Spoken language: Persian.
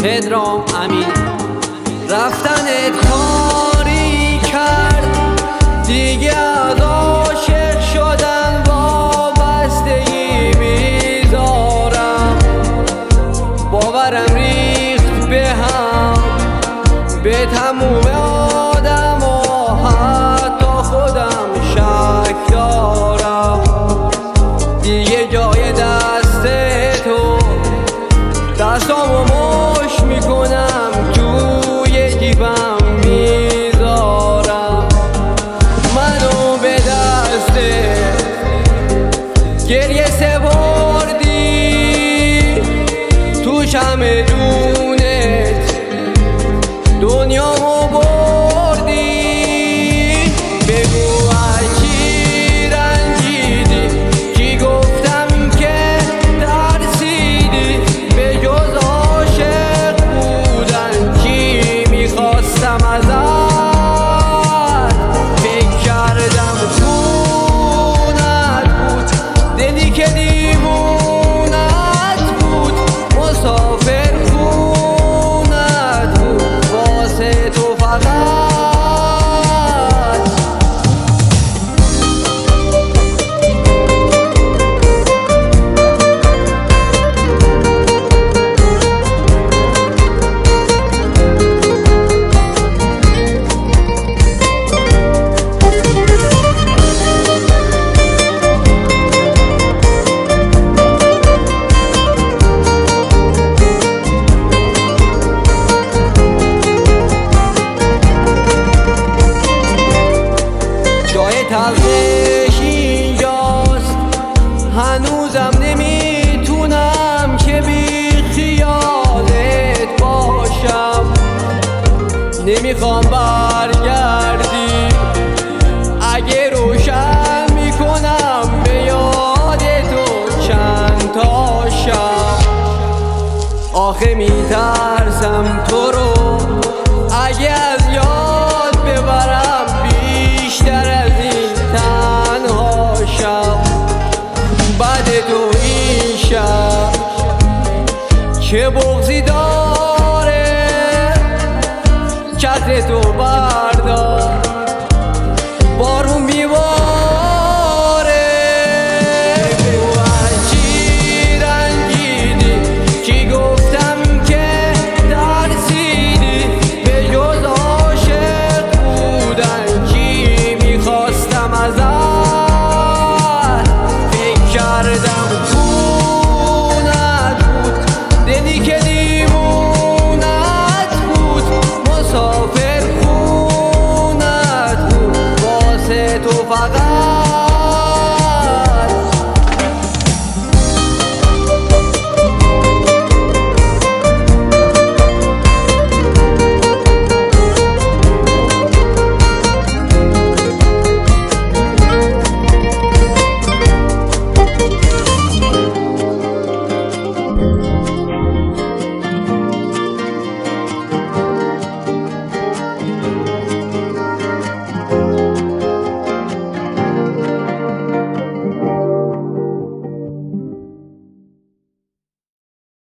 پدرام امین. رفتنت کاری کرد دیگه از عاشق شدن وابستگی میذارم. باورم ریخت به هم به تموم آدم و حتی خودم شک دارم. دیگه جای دست تو دستامو مش میکنم توی جیبم میذارم. منو به دست گریه سپردی تو چمدونت دنیامو بردی. بگو از چی رنجیدی چی گفتم که ترسیدی به جز عاشق بودن چی میخواستم ازت. فکر کردم خونت بود دلی که دیوونت بود مسافر خونت بود واسه تو فقط. تلخش اینجاست هنوزم نمیتونم که بی خیالت باشم. نمیخوام برگردی اگه روشن میکنم به یاد تو چند تا شب. آخه میترسم